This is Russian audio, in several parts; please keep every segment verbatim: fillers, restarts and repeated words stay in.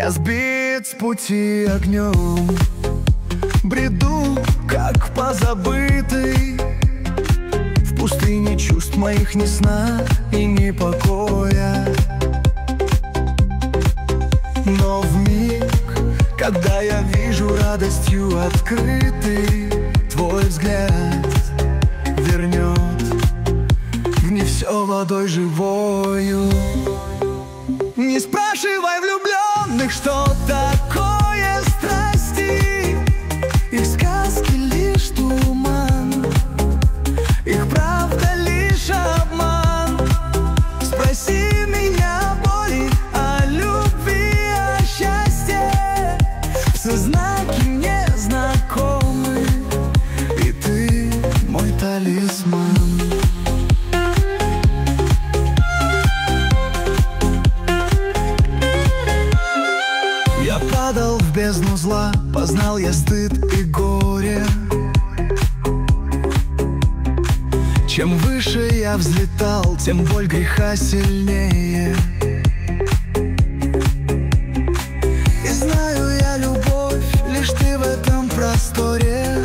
Я сбит с пути огнем, бреду, как позабытый. В пустыне чувств моих ни сна и ни покоя. Но вмиг, когда я вижу радостью открытый, твой взгляд вернет в не все водой живою. Не спрашивай влюбленных, что такое страсти. Их сказки лишь туман, их правда лишь обман. Спроси меня о боли, о любви, о счастье. Все знаки мне знакомы, и ты мой талисман. Я падал в бездну зла, познал я стыд и горе. Чем выше я взлетал, тем боль греха сильнее. И знаю я любовь, лишь ты в этом просторе.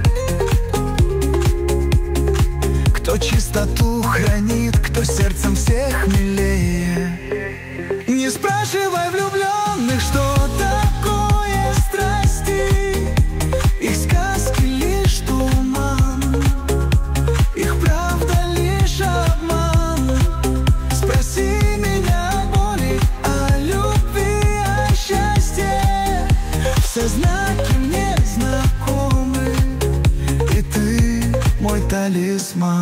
Кто чистоту хранит, кто сердцем всех милее. Не спрашивай влюбленных, что такое страсти. Их сказки лишь туман, их правда лишь обман. Спроси меня о боли, о любви, о счастье. Все знаки мне знакомы, и ты мой талисман.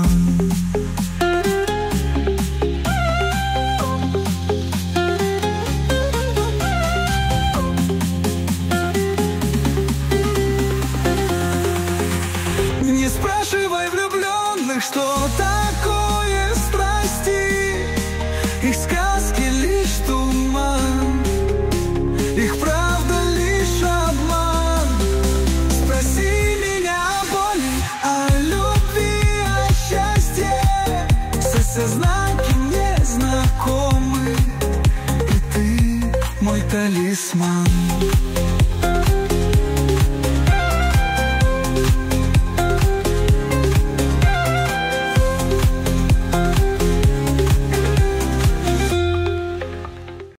Не спрашивай влюбленных, что такое страсти. Их сказки лишь туман, их правда лишь обман. Спроси меня о боли, о любви, о счастье. Все, все знаки мне знакомы, и ты мой талисман.